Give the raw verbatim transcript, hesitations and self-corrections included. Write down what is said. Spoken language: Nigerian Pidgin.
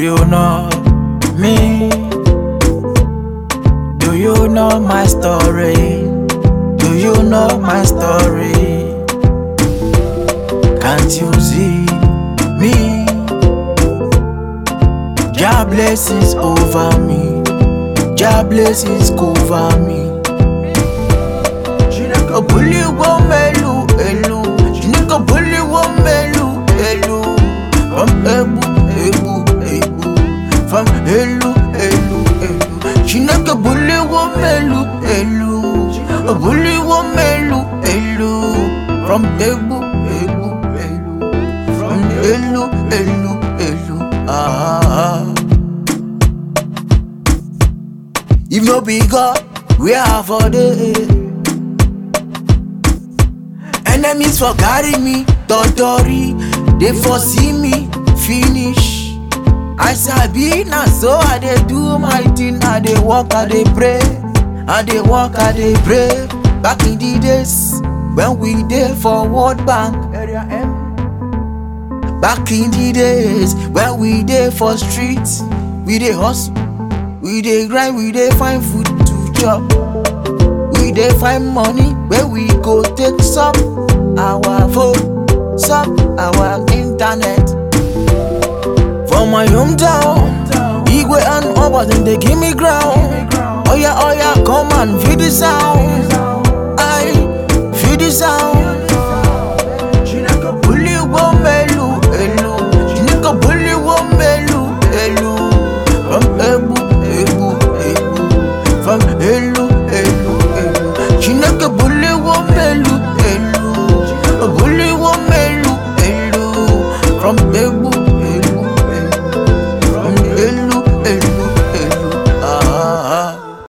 you know me? Do you know my story? Do you know my story? Can't you see me? Jah blessings over me. Jah blessings cover me. Jineka bully womelu elu. Jineka bully womelu elu. From ebu ebu ebu. From elu elu elu. Jineka bully womelu elu. Bully womelu elu. From ebu ebu elu. From elu elu elu. Ah. If no be God, we are for the enemies for carry me, Totori, they foresee me, finish. I sabi na so I dey do my thing, I dey walk, I dey pray, I dey walk, I dey pray. Back in the days when we dey for World Bank, Area M. Back in the days when we dey for streets, we dey hustle. We dey grind, we dey find food to chop. We dey find money where we go take sup our phone, sup our internet. For my hometown, Igwe and Oba, then they give me ground. Oh yeah, oh yeah, come and feel the sound. I feel the sound. Jineka bully womelu elu. Jineka bully womelu elu. From ebu. From hello, hello, hello. Jineka bully womelu